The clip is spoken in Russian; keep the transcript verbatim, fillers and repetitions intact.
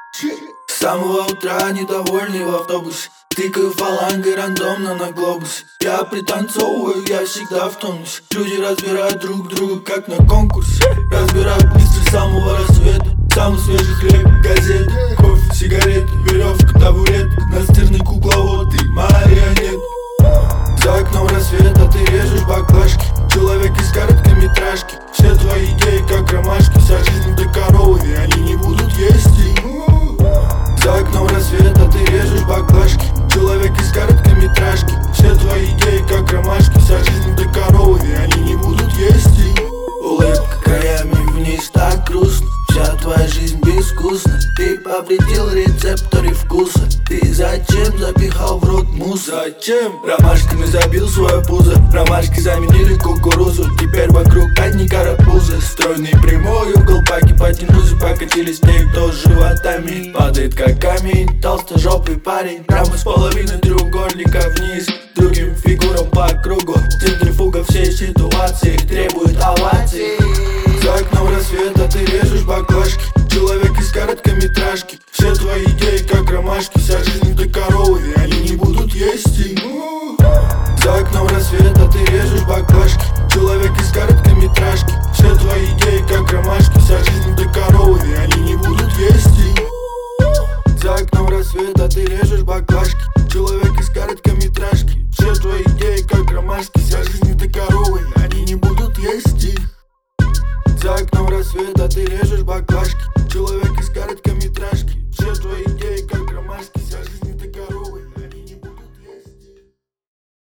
С самого утра недовольный в автобусе, тыкаю фалангой рандомно на глобусе. Я пританцовываю, я всегда в тонусе. Люди разбирают друг друга, как на конкурсе. Разбирают быстро с самого рассвета. Самый свежий хлеб, газеты, кофе, сигареты, веревка, табурет, настырный кукловод и марионет. За окном рассвета ты режешь баклажки, человек из короткометражки. Все твои идеи как ромашки, вся жизнь до коровы, и они не будут есть. За окном рассвета ты режешь баклажки, человек из короткометражки. Все твои идеи как ромашки, вся жизнь до коровы, и они не будут есть. Улыбка краями вниз, так грустно. Вся твоя жизнь безвкусна. Ты повредил рецепторы вкуса. Ты зачем запихал в рот мусс? Зачем? Ромашками забил свое пузо. Ромашки заменили кукурузу. Теперь вокруг одни карапузы. Стройный прямой угол по гипотенузе. Покатились те, кто с животами падает как камень. Толстожопый парень прямо с половины треугольника вниз, другим фигурам по кругу. Центрифуга всей ситуации требует оваций. За окном рассвета ты режешь баклажки, человек из короткометражки. Все твои идеи как ромашки, вся жизнь до коровы, и они не будут есть. За окном рассвета ты режешь